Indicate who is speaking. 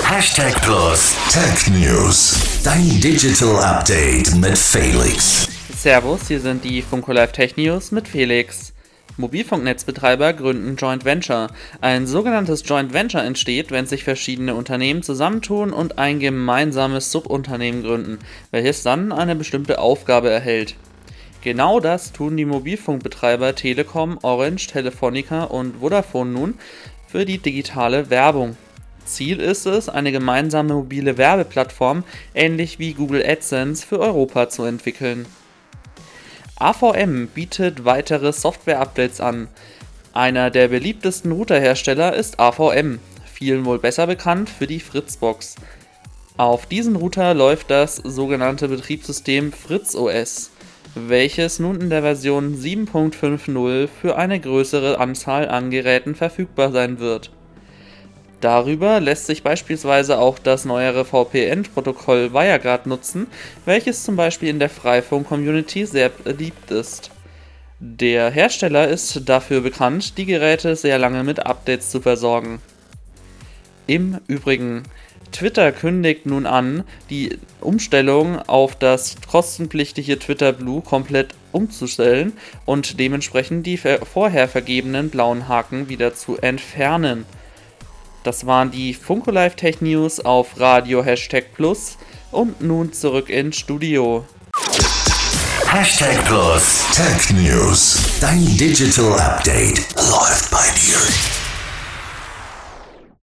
Speaker 1: Hashtag Plus Tech News. Dein Digital Update mit Felix.
Speaker 2: Servus, hier sind die Funko Live Tech News mit Felix. Mobilfunknetzbetreiber gründen Joint Venture. Ein sogenanntes Joint Venture entsteht, wenn sich verschiedene Unternehmen zusammentun und ein gemeinsames Subunternehmen gründen, welches dann eine bestimmte Aufgabe erhält. Genau das tun die Mobilfunkbetreiber Telekom, Orange, Telefonica und Vodafone nun für die digitale Werbung. Ziel ist es, eine gemeinsame mobile Werbeplattform, ähnlich wie Google AdSense, für Europa zu entwickeln. AVM bietet weitere Software-Updates an. Einer der beliebtesten Routerhersteller ist AVM, vielen wohl besser bekannt für die Fritzbox. Auf diesen Router läuft das sogenannte Betriebssystem FritzOS, welches nun in der Version 7.50 für eine größere Anzahl an Geräten verfügbar sein wird. Darüber lässt sich beispielsweise auch das neuere VPN-Protokoll WireGuard nutzen, welches zum Beispiel in der Freifunk-Community sehr beliebt ist. Der Hersteller ist dafür bekannt, die Geräte sehr lange mit Updates zu versorgen. Im Übrigen, Twitter kündigt nun an, die Umstellung auf das kostenpflichtige Twitter Blue komplett umzustellen und dementsprechend die vorher vergebenen blauen Haken wieder zu entfernen. Das waren die Funko Live Tech News auf Radio #Plus und nun zurück ins Studio.
Speaker 1: Hashtag Plus Tech News. Dein Digital Update läuft bei dir.